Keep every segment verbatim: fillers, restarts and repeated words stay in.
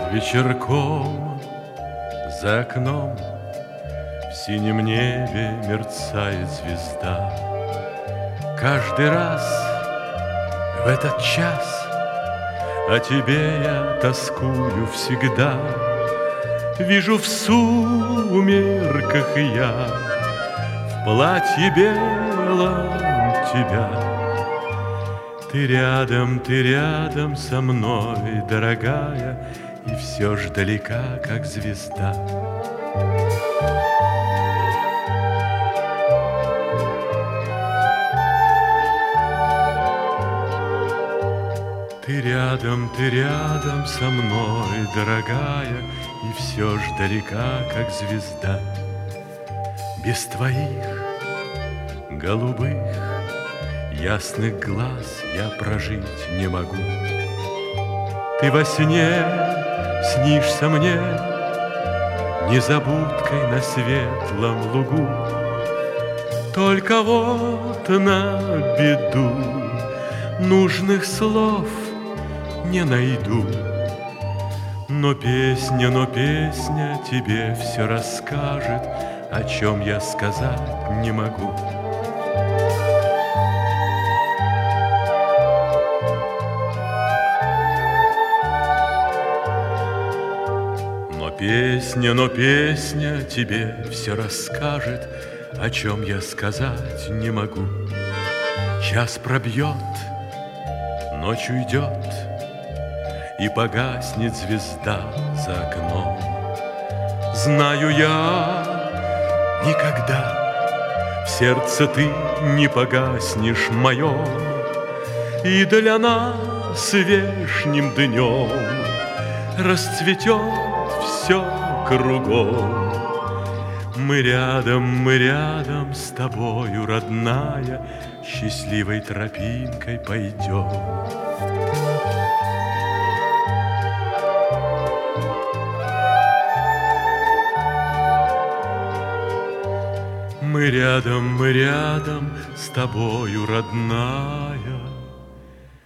Вечерком за окном в синем небе мерцает звезда. Каждый раз в этот час о тебе я тоскую всегда. Вижу в сумерках я в платье белом тебя. Ты рядом, ты рядом со мной, дорогая, и все ж далека, как звезда. Ты рядом, ты рядом со мной, дорогая, и все ж далека, как звезда. Без твоих голубых ясных глаз я прожить не могу. Ты во сне снишься мне незабудкой на светлом лугу. Только вот на беду нужных слов не найду. Но песня, но песня тебе все расскажет, о чем я сказать не могу. Но песня, но песня тебе все расскажет, о чем я сказать не могу. Час пробьет, ночь уйдет, и погаснет звезда за окном. Знаю я, никогда в сердце ты не погаснешь моем, и для нас вешним днем расцветет все кругом. Мы рядом, мы рядом с тобою, родная, счастливой тропинкой пойдем. Мы рядом, мы рядом с тобою, родная,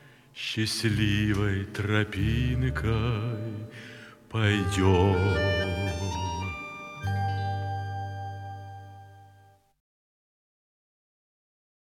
счастливой тропинкой пойдем.